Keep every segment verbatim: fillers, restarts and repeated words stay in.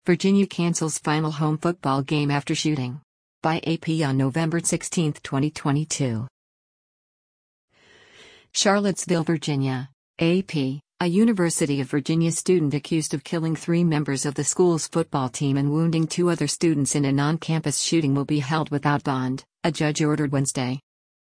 Virginia cancels final home football game after shooting. By A P on November sixteenth, twenty twenty-two. Charlottesville, Virginia. A P, a University of Virginia student accused of killing three members of the school's football team and wounding two other students in a non-campus shooting will be held without bond, a judge ordered Wednesday.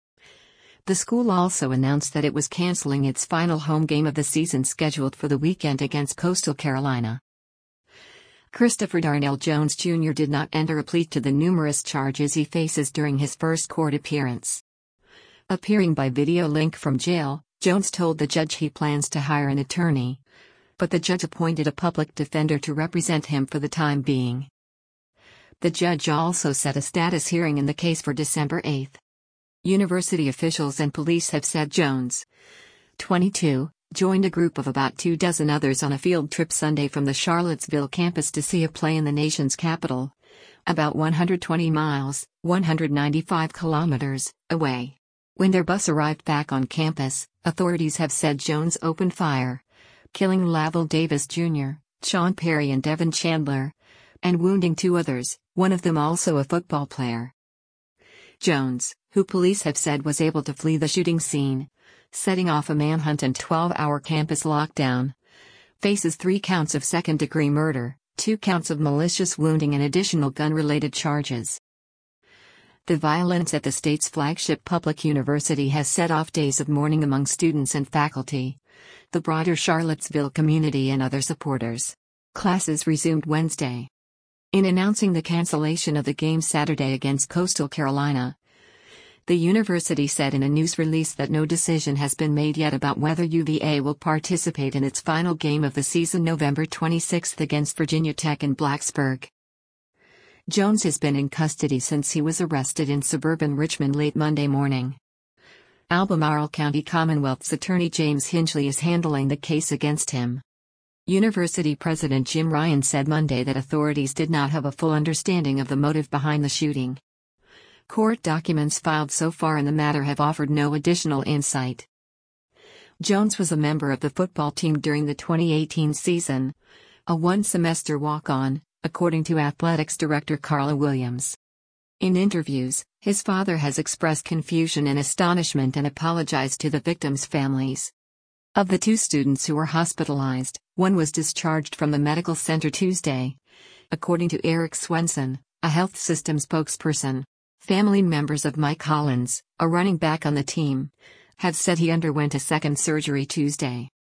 The school also announced that it was canceling its final home game of the season scheduled for the weekend against Coastal Carolina. Christopher Darnell Jones Junior did not enter a plea to the numerous charges he faces during his first court appearance. Appearing by video link from jail, Jones told the judge he plans to hire an attorney, but the judge appointed a public defender to represent him for the time being. The judge also set a status hearing in the case for December eighth. University officials and police have said Jones, twenty-two, joined a group of about two dozen others on a field trip Sunday from the Charlottesville campus to see a play in the nation's capital, about one hundred twenty miles, one hundred ninety-five kilometers, away. When their bus arrived back on campus, authorities have said Jones opened fire, killing Lavelle Davis Junior, Sean Perry and Devin Chandler, and wounding two others, one of them also a football player. Jones, who police have said was able to flee the shooting scene, setting off a manhunt and twelve-hour campus lockdown, faces three counts of second-degree murder, two counts of malicious wounding and additional gun-related charges. The violence at the state's flagship public university has set off days of mourning among students and faculty, the broader Charlottesville community and other supporters. Classes resumed Wednesday. In announcing the cancellation of the game Saturday against Coastal Carolina, the university said in a news release that no decision has been made yet about whether U V A will participate in its final game of the season November twenty-sixth against Virginia Tech in Blacksburg. Jones has been in custody since he was arrested in suburban Richmond late Monday morning. Albemarle County Commonwealth's attorney James Hinchley is handling the case against him. University President Jim Ryan said Monday that authorities did not have a full understanding of the motive behind the shooting. Court documents filed so far in the matter have offered no additional insight. Jones was a member of the football team during the twenty eighteen season, a one-semester walk-on, according to athletics director Carla Williams. In interviews, his father has expressed confusion and astonishment and apologized to the victims' families. Of the two students who were hospitalized, one was discharged from the medical center Tuesday, according to Eric Swenson, a health system spokesperson. Family members of Mike Hollins, a running back on the team, have said he underwent a second surgery Tuesday.